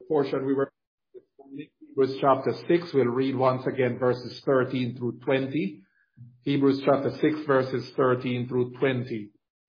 Portion we were in Hebrews chapter 6. We'll read once again verses 13 through 20. Hebrews chapter 6 verses 13 through 20.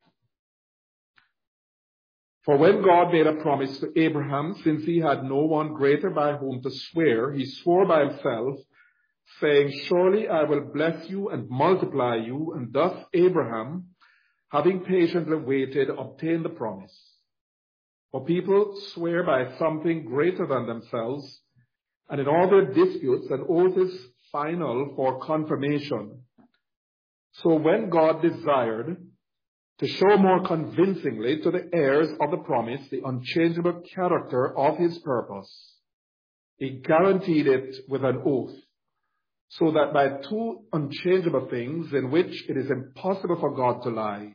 For when God made a promise to Abraham, since he had no one greater by whom to swear, he swore by himself, saying, Surely I will bless you and multiply you. And thus Abraham, having patiently waited, obtained the promise. For people swear by something greater than themselves, and in all their disputes, an oath is final for confirmation. So when God desired to show more convincingly to the heirs of the promise the unchangeable character of his purpose, he guaranteed it with an oath, so that by two unchangeable things in which it is impossible for God to lie,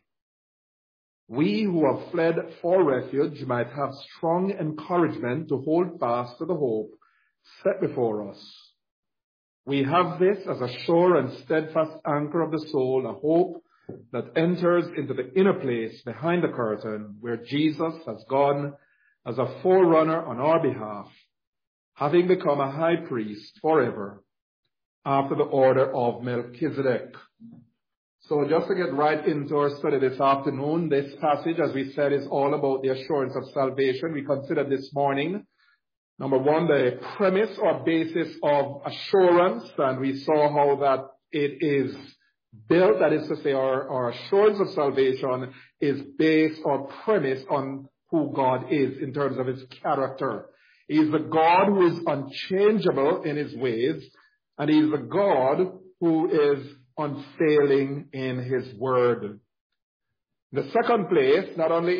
we who have fled for refuge might have strong encouragement to hold fast to the hope set before us. We have this as a sure and steadfast anchor of the soul, a hope that enters into the inner place behind the curtain, where Jesus has gone as a forerunner on our behalf, having become a high priest forever, after the order of Melchizedek. So just to get right into our study this afternoon, this passage, as we said, is all about the assurance of salvation. We considered this morning, number one, the premise or basis of assurance, and we saw how that it is built, that is to say, our assurance of salvation is based or premised on who God is in terms of his character. He is the God who is unchangeable in his ways, and he is the God who is unfailing in his word. The second place, not only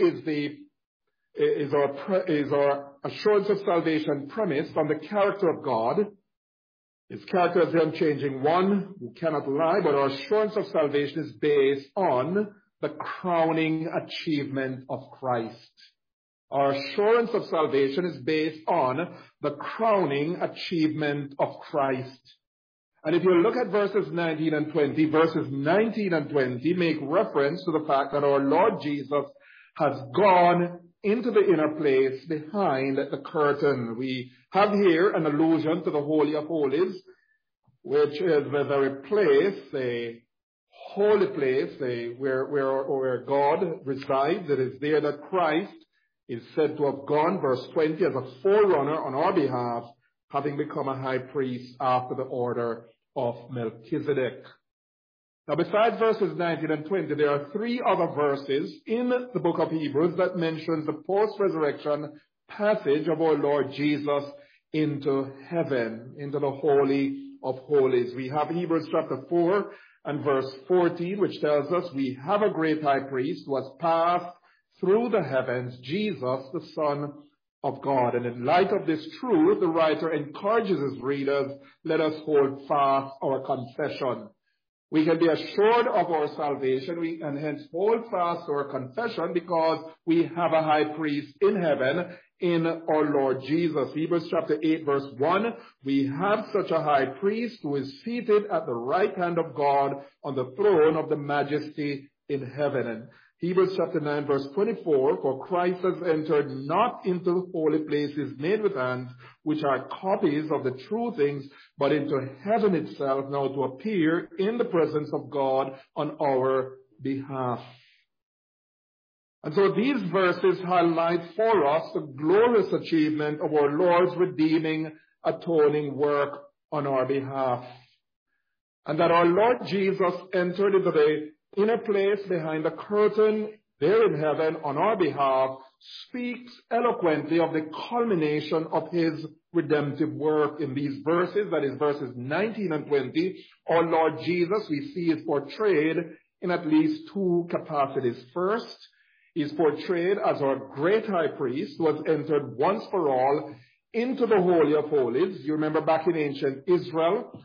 is our assurance of salvation premised on the character of God. His character is the unchanging one who cannot lie, but our assurance of salvation is based on the crowning achievement of Christ. Our assurance of salvation is based on the crowning achievement of Christ. And if you look at verses 19 and 20, verses 19 and 20 make reference to the fact that our Lord Jesus has gone into the inner place behind the curtain. We have here an allusion to the Holy of Holies, which is the very place, a holy place, where God resides. It is there that Christ is said to have gone, verse 20, as a forerunner on our behalf, having become a high priest after the order of Melchizedek. Now, besides verses 19 and 20, there are three other verses in the book of Hebrews that mentions the post-resurrection passage of our Lord Jesus into heaven, into the Holy of Holies. We have Hebrews chapter 4 and verse 14, which tells us we have a great high priest who has passed through the heavens, Jesus, the Son of God. And in light of this truth, the writer encourages his readers, let us hold fast our confession. We can be assured of our salvation and hence hold fast to our confession because we have a high priest in heaven in our Lord Jesus. Hebrews chapter 8 verse 1, we have such a high priest who is seated at the right hand of God on the throne of the majesty in heaven. And Hebrews chapter 9 verse 24, for Christ has entered not into holy places made with hands, which are copies of the true things, but into heaven itself, now to appear in the presence of God on our behalf. And so these verses highlight for us the glorious achievement of our Lord's redeeming, atoning work on our behalf. And that our Lord Jesus entered into the inner place behind the curtain there in heaven on our behalf speaks eloquently of the culmination of his redemptive work in these verses, that is verses 19 and 20. Our Lord Jesus, we see, is portrayed in at least two capacities. First, he is portrayed as our great high priest who has entered once for all into the Holy of Holies. You remember back in ancient Israel,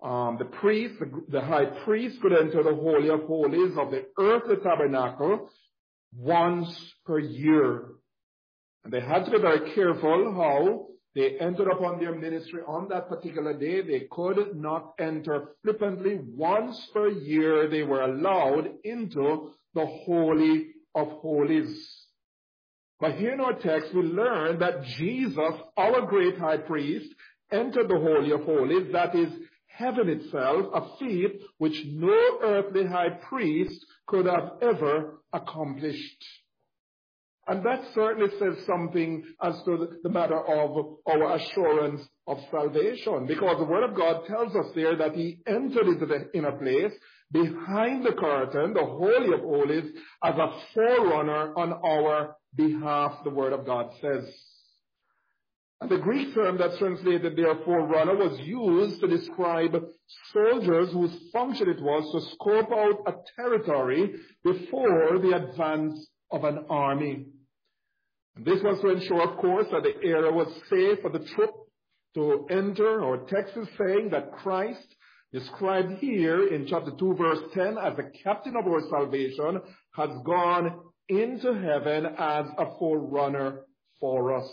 the high priest could enter the Holy of Holies of the earthly tabernacle once per year. And they had to be very careful how they entered upon their ministry on that particular day. They could not enter flippantly. Once per year they were allowed into the Holy of Holies. But here in our text, we learn that Jesus, our great high priest, entered the Holy of Holies, that is, heaven itself, a feat which no earthly high priest could have ever accomplished. And that certainly says something as to the matter of our assurance of salvation, because the Word of God tells us there that he entered into the inner place, behind the curtain, the Holy of Holies, as a forerunner on our behalf, the Word of God says. And the Greek term that's translated there, forerunner, was used to describe soldiers whose function it was to scope out a territory before the advance of an army. And this was to ensure, of course, that the area was safe for the troop to enter. Our text is saying that Christ, described here in chapter 2, verse 10, as the captain of our salvation, has gone into heaven as a forerunner for us.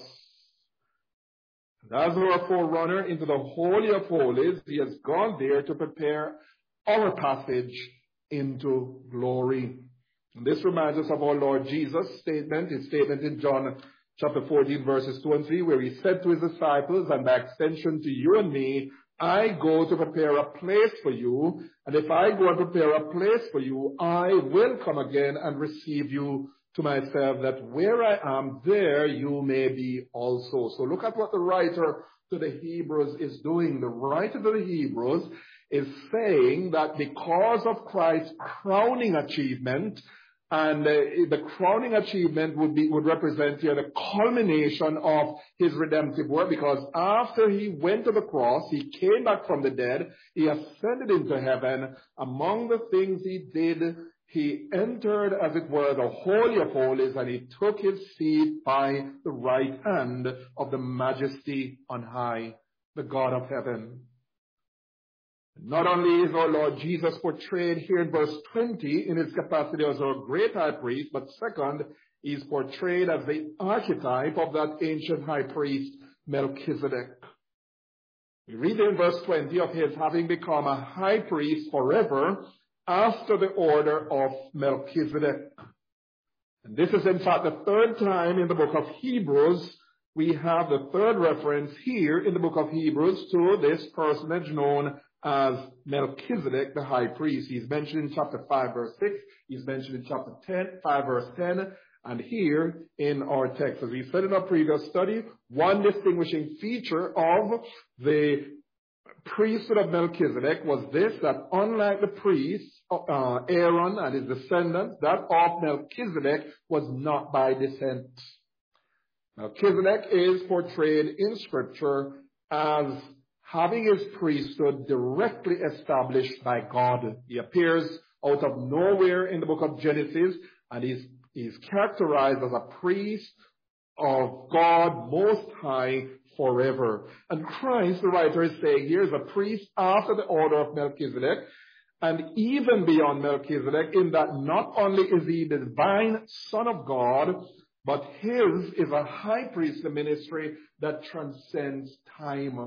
And as our forerunner into the Holy of Holies, he has gone there to prepare our passage into glory. And this reminds us of our Lord Jesus' statement, his statement in John chapter 14, verses 2 and 3, where he said to his disciples, and by extension to you and me, I go to prepare a place for you, and if I go and prepare a place for you, I will come again and receive you to myself, that where I am, there you may be also. So look at what the writer to the Hebrews is doing. The writer to the Hebrews is saying that because of Christ's crowning achievement, and the crowning achievement would represent here the culmination of his redemptive work, because after he went to the cross, he came back from the dead, he ascended into heaven. Among the things he did, he entered, as it were, the Holy of Holies, and he took his seat by the right hand of the Majesty on high, the God of heaven. Not only is our Lord Jesus portrayed here in verse 20 in his capacity as our great high priest, but second, he is portrayed as the archetype of that ancient high priest, Melchizedek. We read in verse 20 of his having become a high priest forever after the order of Melchizedek. And this is in fact the third time in the book of Hebrews we have the third reference here in the book of Hebrews to this personage known as Melchizedek, the high priest. He's mentioned in chapter 5, verse 6. He's mentioned in chapter 5, verse 10. And here in our text, as we said in our previous study, one distinguishing feature of the priesthood of Melchizedek was this, that unlike the priests, Aaron and his descendants, that of Melchizedek was not by descent. Melchizedek is portrayed in Scripture as having his priesthood directly established by God. He appears out of nowhere in the book of Genesis, and he's characterized as a priest of God Most High forever. And Christ, the writer is saying here, is a priest after the order of Melchizedek, and even beyond Melchizedek, in that not only is he the divine Son of God, but his is a high priestly ministry that transcends time.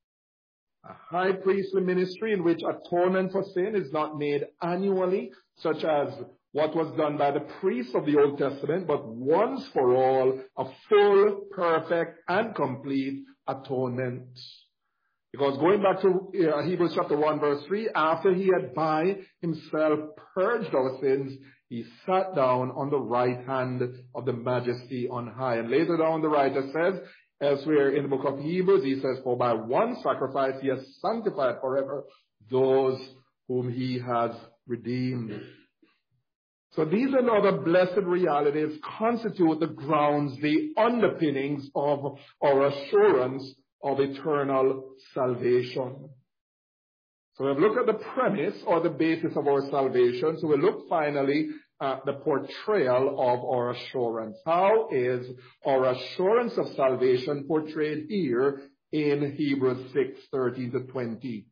A high priestly ministry in which atonement for sin is not made annually, such as what was done by the priests of the Old Testament, but once for all, a full, perfect, and complete atonement. Because going back to Hebrews chapter 1, verse 3, after he had by himself purged our sins, he sat down on the right hand of the Majesty on high. And later down the writer says, elsewhere in the book of Hebrews, he says, for by one sacrifice he has sanctified forever those whom he has redeemed. So these and other blessed realities constitute the grounds, the underpinnings of our assurance of eternal salvation. So we've looked at the premise or the basis of our salvation. So we'll look finally at the portrayal of our assurance. How is our assurance of salvation portrayed here in Hebrews 6:13-20?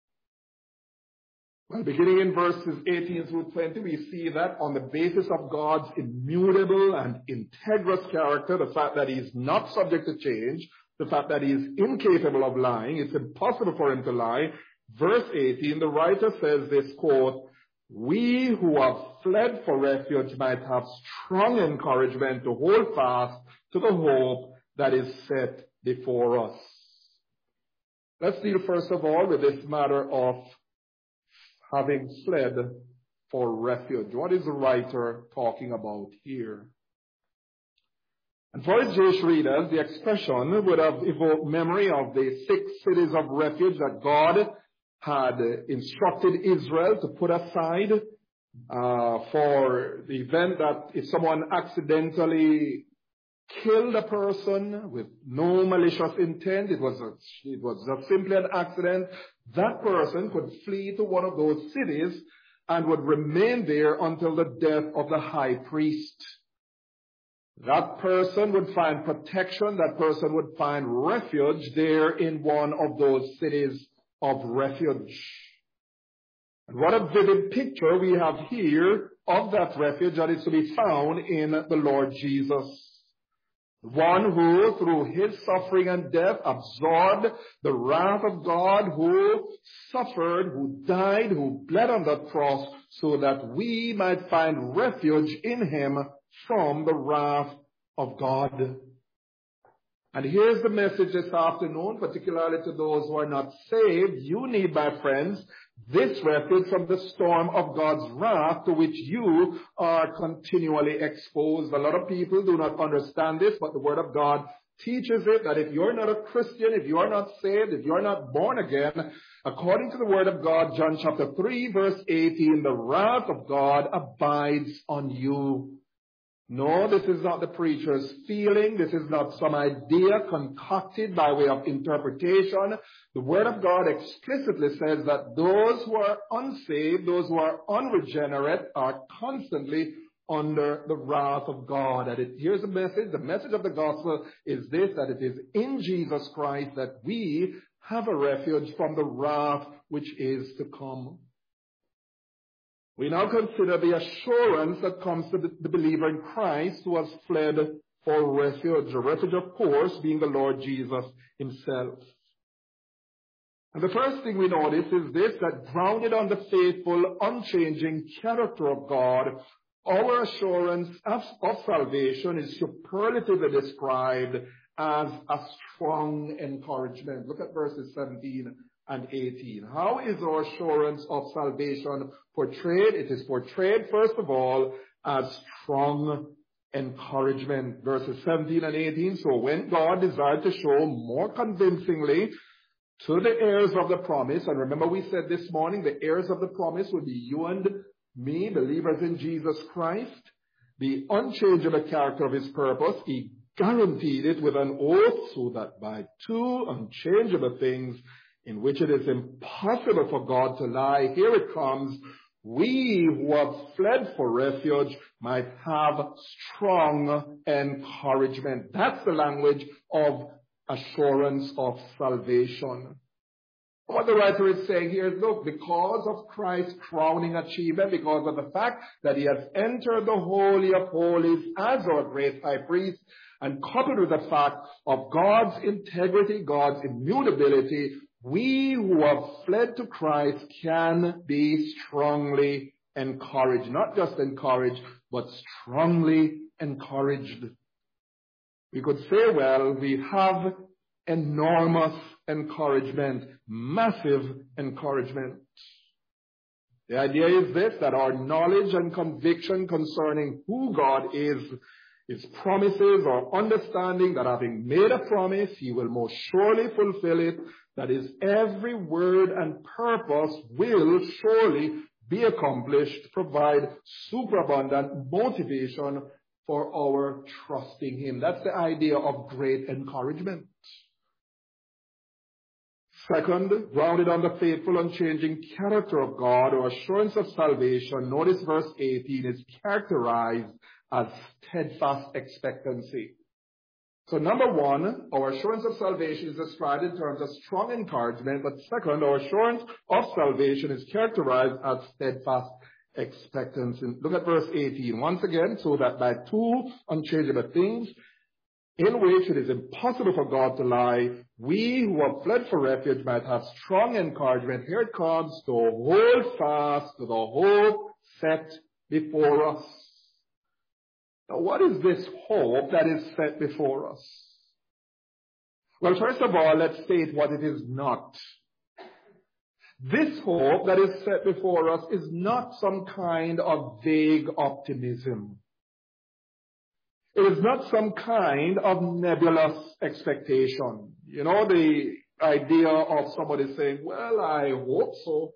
Well, beginning in verses 18 through 20, we see that on the basis of God's immutable and integrous character, the fact that he is not subject to change, the fact that he is incapable of lying, it's impossible for him to lie. Verse 18, the writer says this, quote, we who have fled for refuge might have strong encouragement to hold fast to the hope that is set before us. Let's deal first of all with this matter of having fled for refuge. What is the writer talking about here? And for his Jewish readers, the expression would have evoked memory of the 6 cities of refuge that God had instructed Israel to put aside for the event that if someone accidentally killed a person with no malicious intent, it was just simply an accident, that person could flee to one of those cities and would remain there until the death of the high priest. That person would find protection, that person would find refuge there in one of those cities of refuge. And what a vivid picture we have here of that refuge that is to be found in the Lord Jesus. One who, through his suffering and death, absorbed the wrath of God, who suffered, who died, who bled on the cross, so that we might find refuge in him from the wrath of God. And here's the message this afternoon, particularly to those who are not saved. You need, my friends, this refuge from the storm of God's wrath to which you are continually exposed. A lot of people do not understand this, but the Word of God teaches it, that if you're not a Christian, if you are not saved, if you are not born again, according to the Word of God, John chapter 3, verse 18, the wrath of God abides on you. No, this is not the preacher's feeling. This is not some idea concocted by way of interpretation. The Word of God explicitly says that those who are unsaved, those who are unregenerate, are constantly under the wrath of God. And here's the message. The message of the gospel is this, that it is in Jesus Christ that we have a refuge from the wrath which is to come. We now consider the assurance that comes to the believer in Christ who has fled for refuge. A refuge, of course, being the Lord Jesus himself. And the first thing we notice is this, that grounded on the faithful, unchanging character of God, our assurance of salvation is superlatively described as a strong encouragement. Look at verses 17 and 18. How is our assurance of salvation portrayed? It is portrayed, first of all, as strong encouragement. Verses 17 and 18. So when God desired to show more convincingly to the heirs of the promise, and remember we said this morning, the heirs of the promise would be you and me, believers in Jesus Christ, the unchangeable character of his purpose, he guaranteed it with an oath, so that by 2 unchangeable things in which it is impossible for God to lie, here it comes, we who have fled for refuge might have strong encouragement. That's the language of assurance of salvation. What the writer is saying here is, look, because of Christ's crowning achievement, because of the fact that he has entered the Holy of Holies as our great high priest, and coupled with the fact of God's integrity, God's immutability, we who have fled to Christ can be strongly encouraged. Not just encouraged, but strongly encouraged. We could say, well, we have enormous encouragement, massive encouragement. The idea is this, that our knowledge and conviction concerning who God is, his promises, our understanding that having made a promise, he will most surely fulfill it, that his every word and purpose will surely be accomplished, provide superabundant motivation for our trusting him. That's the idea of great encouragement. Second, grounded on the faithful, unchanging character of God, or assurance of salvation, notice verse 18 is characterized as steadfast expectancy. So number one, our assurance of salvation is described in terms of strong encouragement, but second, our assurance of salvation is characterized as steadfast expectancy. Look at verse 18. Once again, so that by 2 unchangeable things, in which it is impossible for God to lie, we who have fled for refuge might have strong encouragement. Here it comes, to hold fast to the hope set before us. Now, what is this hope that is set before us? Well, first of all, let's state what it is not. This hope that is set before us is not some kind of vague optimism. It is not some kind of nebulous expectation. You know, the idea of somebody saying, well, I hope so.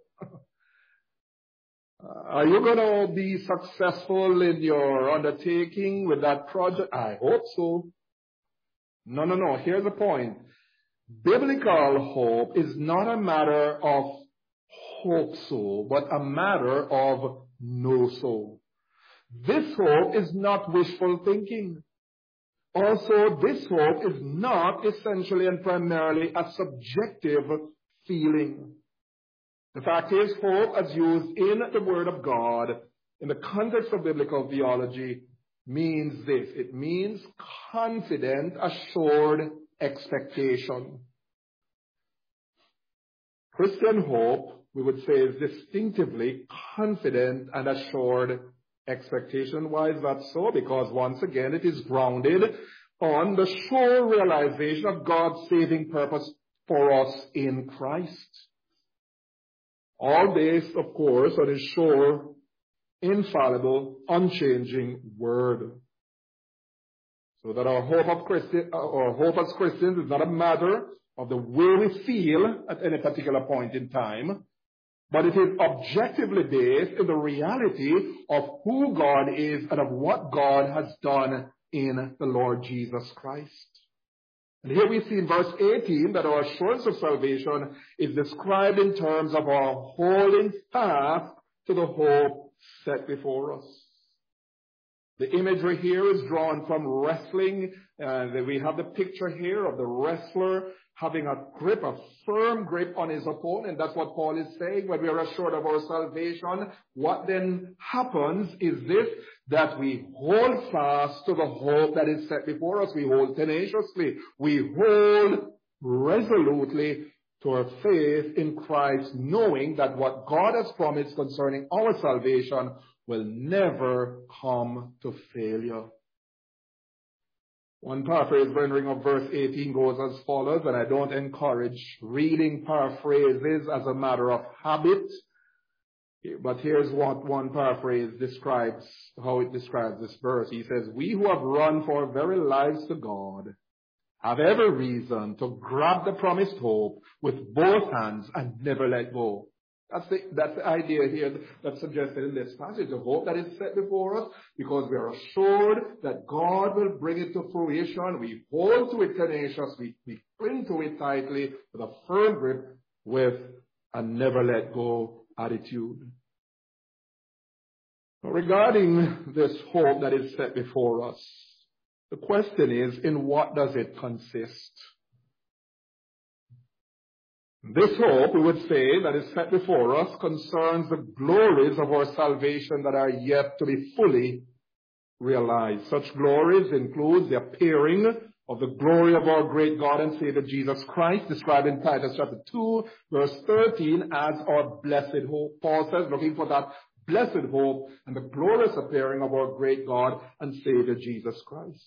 Are you going to be successful in your undertaking with that project? I hope so. No. Here's the point. Biblical hope is not a matter of hope so, but a matter of know so. This hope is not wishful thinking. Also, this hope is not essentially and primarily a subjective feeling. The fact is, hope as used in the Word of God, in the context of biblical theology, means this. It means confident, assured expectation. Christian hope, we would say, is distinctively confident and assured expectation. Why is that so? Because once again, it is grounded on the sure realization of God's saving purpose for us in Christ. All based, of course, on His sure, infallible, unchanging Word. So that our hope as Christians is not a matter of the way we feel at any particular point in time, but it is objectively based in the reality of who God is and of what God has done in the Lord Jesus Christ. And here we see in verse 18 that our assurance of salvation is described in terms of our holding fast to the hope set before us. The imagery here is drawn from wrestling. We have the picture here of the wrestler having a firm grip on his opponent. That's what Paul is saying. When we are assured of our salvation, what then happens is this, that we hold fast to the hope that is set before us. We hold tenaciously. We hold resolutely to our faith in Christ, knowing that what God has promised concerning our salvation will never come to failure. One paraphrase rendering of verse 18 goes as follows, and I don't encourage reading paraphrases as a matter of habit, but here's what one paraphrase describes, how it describes this verse. He says, we who have run for our very lives to God have every reason to grab the promised hope with both hands and never let go. That's the idea here that's suggested in this passage, the hope that is set before us, because we are assured that God will bring it to fruition. We hold to it tenaciously, we cling to it tightly with a firm grip, with a never let go attitude. Now, regarding this hope that is set before us, the question is, in what does it consist? This hope, we would say, that is set before us concerns the glories of our salvation that are yet to be fully realized. Such glories include the appearing of the glory of our great God and Savior Jesus Christ, described in Titus chapter 2, verse 13, as our blessed hope. Paul says, looking for that blessed hope and the glorious appearing of our great God and Savior Jesus Christ.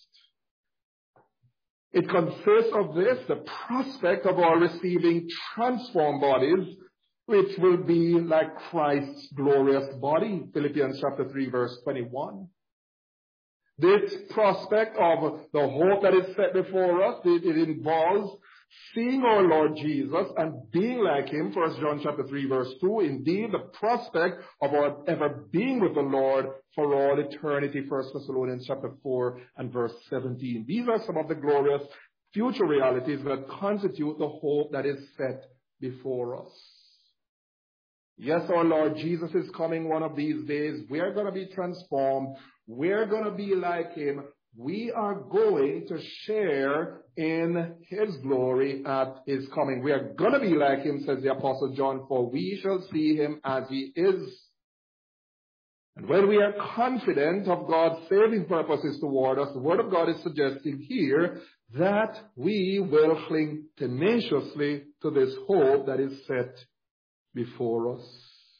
It consists of this, the prospect of our receiving transformed bodies, which will be like Christ's glorious body, Philippians chapter 3, verse 21. This prospect of the hope that is set before us, it involves seeing our Lord Jesus and being like Him, 1 John chapter 3, verse 2. Indeed, the prospect of our ever being with the Lord for all eternity, 1 Thessalonians chapter 4 and verse 17. These are some of the glorious future realities that constitute the hope that is set before us. Yes, our Lord Jesus is coming one of these days. We're going to be transformed. We're going to be like Him. We are going to share in His glory at His coming. We are going to be like Him, says the Apostle John, for we shall see Him as He is. And when we are confident of God's saving purposes toward us, the Word of God is suggesting here that we will cling tenaciously to this hope that is set before us.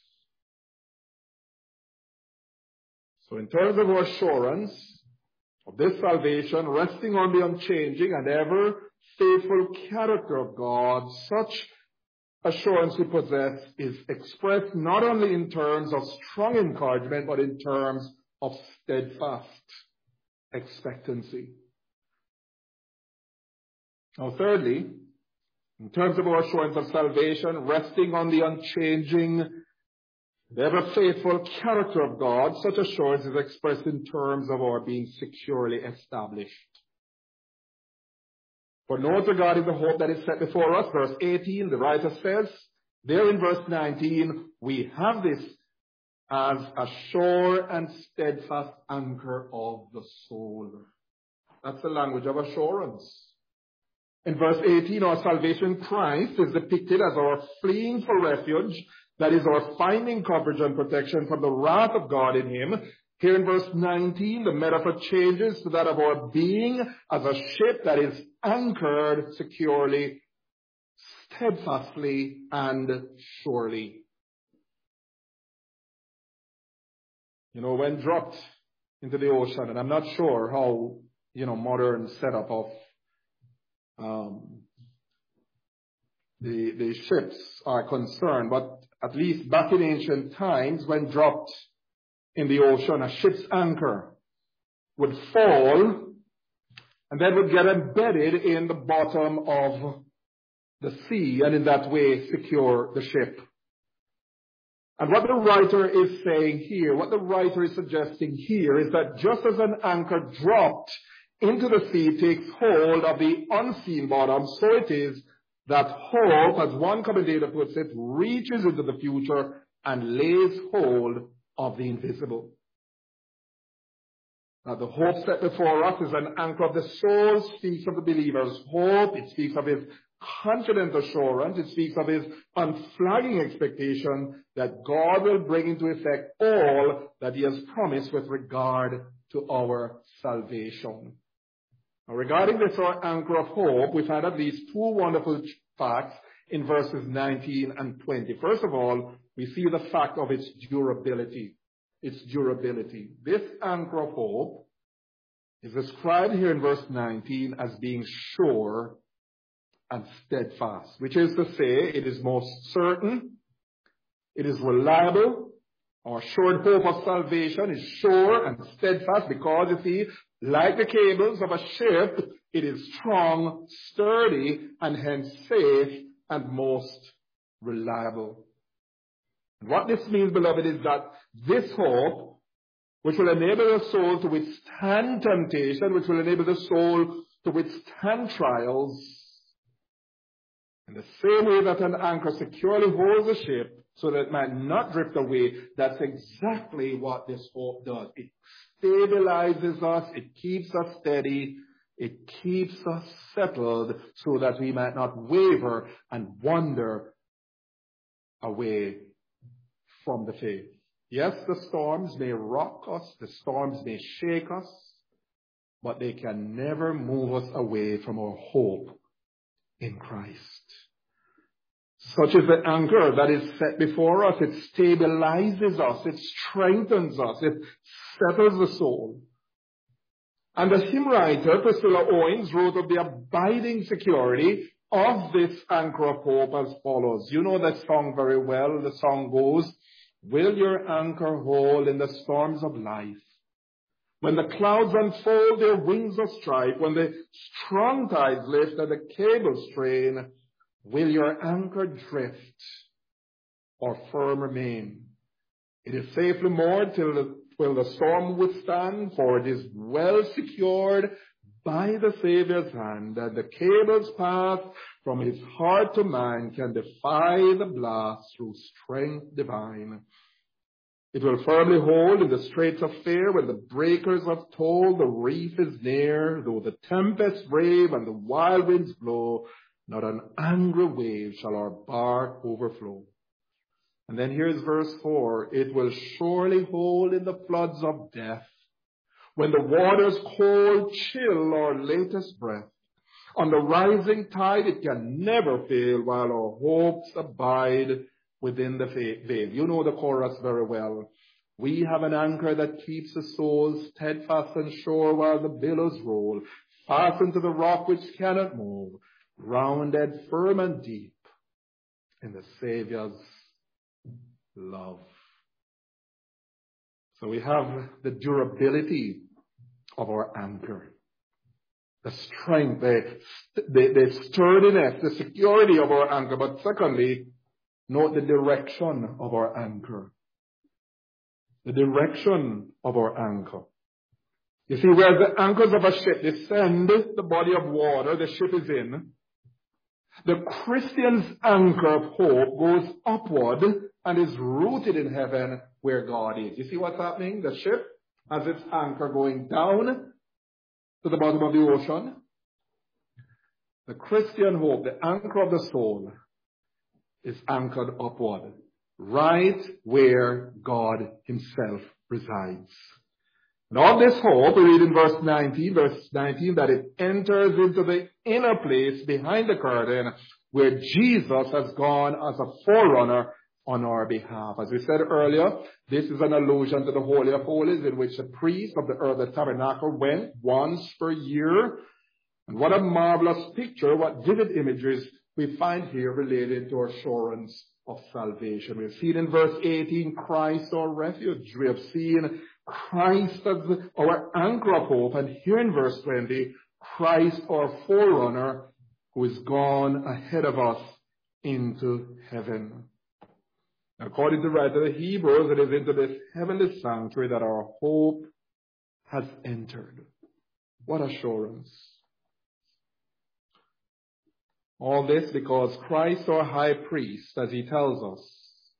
So in terms of our assurance of this salvation, resting on the unchanging and ever faithful character of God, such assurance we possess is expressed not only in terms of strong encouragement, but in terms of steadfast expectancy. Now, thirdly, in terms of our assurance of salvation, resting on the unchanging, the ever-faithful character of God, such assurance is expressed in terms of our being securely established. For note regarding the hope that is set before us, verse 18, the writer says, there in verse 19, we have this as a sure and steadfast anchor of the soul. That's the language of assurance. In verse 18, our salvation in Christ is depicted as our fleeing for refuge, that is our finding coverage and protection from the wrath of God in Him. Here in verse 19, the metaphor changes to that of our being as a ship that is anchored securely, steadfastly, and surely. You know, when dropped into the ocean, and I'm not sure how, modern setup of the ships are concerned, but at least back in ancient times, when dropped in the ocean, a ship's anchor would fall and then would get embedded in the bottom of the sea and in that way secure the ship. And what the writer is saying here, what the writer is suggesting here is that just as an anchor dropped into the sea takes hold of the unseen bottom, so it is that hope, as one commentator puts it, reaches into the future and lays hold of the invisible. Now, the hope set before us is an anchor of the soul, speaks of the believer's hope, it speaks of his confident assurance, it speaks of his unflagging expectation that God will bring into effect all that he has promised with regard to our salvation. Now, regarding this, our anchor of hope, we've had at least two wonderful facts in verses 19 and 20. First of all, we see the fact of its durability. Its durability. This anchor of hope is described here in verse 19 as being sure and steadfast, which is to say it is most certain, it is reliable. Our assured hope of salvation is sure and steadfast because, you see, like the cables of a ship, it is strong, sturdy, and hence safe and most reliable. And what this means, beloved, is that this hope, which will enable the soul to withstand temptation, which will enable the soul to withstand trials, in the same way that an anchor securely holds a ship so that it might not drift away, that's exactly what this hope does. It stabilizes us, it keeps us steady, it keeps us settled so that we might not waver and wander away from the faith. Yes, the storms may rock us, the storms may shake us, but they can never move us away from our hope in Christ. Such is the anchor that is set before us. It stabilizes us, it strengthens us, it settles the soul. And the hymn writer, Priscilla Owens, wrote of the abiding security of this anchor of hope as follows. You know that song very well. The song goes, will your anchor hold in the storms of life? When the clouds unfold their wings of strife, when the strong tides lift and the cables strain, will your anchor drift or firm remain? It is safely moored till the storm withstand, for it is well secured by the Savior's hand, and the cable's path from his heart to mine can defy the blast through strength divine. It will firmly hold in the straits of fear when the breakers have told the reef is near, though the tempests rave and the wild winds blow, not an angry wave shall our bark overflow. And then here's verse 4. It will surely hold in the floods of death, when the waters cold chill our latest breath. On the rising tide, it can never fail while our hopes abide within the veil. You know the chorus very well. We have an anchor that keeps the soul steadfast and sure while the billows roll, fastened to the rock which cannot move, grounded firm and deep in the Savior's love. So we have the durability of our anchor, the strength, the sturdiness, the security of our anchor. But secondly, note the direction of our anchor. The direction of our anchor. You see, where the anchors of a ship descend the body of water the ship is in, the Christian's anchor of hope goes upward and is rooted in heaven where God is. You see what's happening? The ship has its anchor going down to the bottom of the ocean. The Christian hope, the anchor of the soul, is anchored upward, right where God himself resides. And of this hope, we read in verse 19, that it enters into the inner place behind the curtain where Jesus has gone as a forerunner on our behalf. As we said earlier, this is an allusion to the Holy of Holies in which the priest of the earthly tabernacle went once per year. And what a marvelous picture, what vivid images we find here related to our assurance of salvation. We have seen in verse 18, Christ our refuge. We have seen Christ as our anchor of hope. And here in verse 20, Christ our forerunner who is gone ahead of us into heaven. According to the writer of the Hebrews, it is into this heavenly sanctuary that our hope has entered. What assurance. All this because Christ our high priest, as he tells us,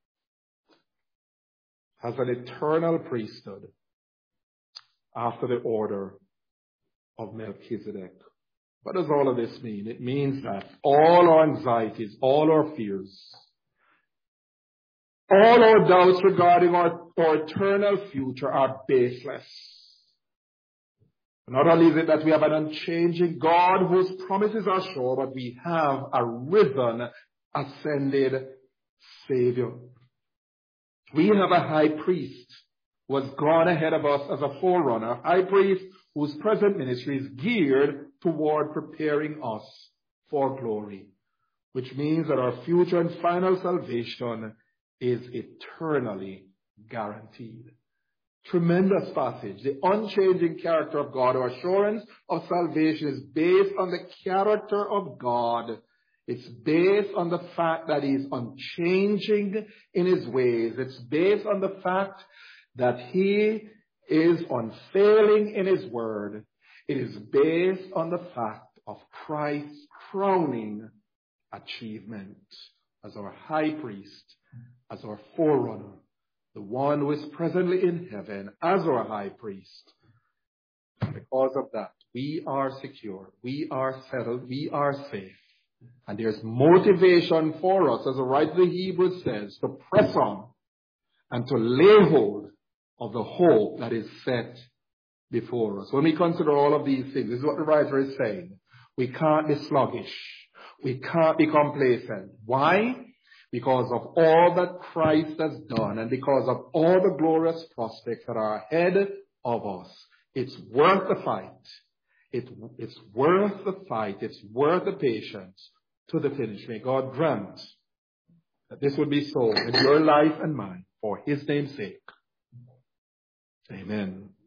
has an eternal priesthood after the order of Melchizedek. What does all of this mean? It means that all our anxieties, all our fears, all our doubts regarding our eternal future are baseless. Not only is it that we have an unchanging God whose promises are sure, but we have a risen, ascended Savior. We have a high priest who has gone ahead of us as a forerunner, a high priest whose present ministry is geared toward preparing us for glory, which means that our future and final salvation is eternally guaranteed. Tremendous passage. The unchanging character of God, our assurance of salvation is based on the character of God. It's based on the fact that he's unchanging in his ways. It's based on the fact that he is unfailing in his word. It is based on the fact of Christ's crowning achievement as our high priest, as our forerunner, the one who is presently in heaven as our high priest. Because of that, we are secure, we are settled, we are safe. And there's motivation for us, as the writer of the Hebrews says, to press on and to lay hold of the hope that is set before us. When we consider all of these things, this is what the writer is saying. We can't be sluggish. We can't be complacent. Why? Because of all that Christ has done and because of all the glorious prospects that are ahead of us. It's worth the fight. It's worth the fight. It's worth the patience to the finish. May God grant that this would be so in your life and mine for his name's sake. Amen.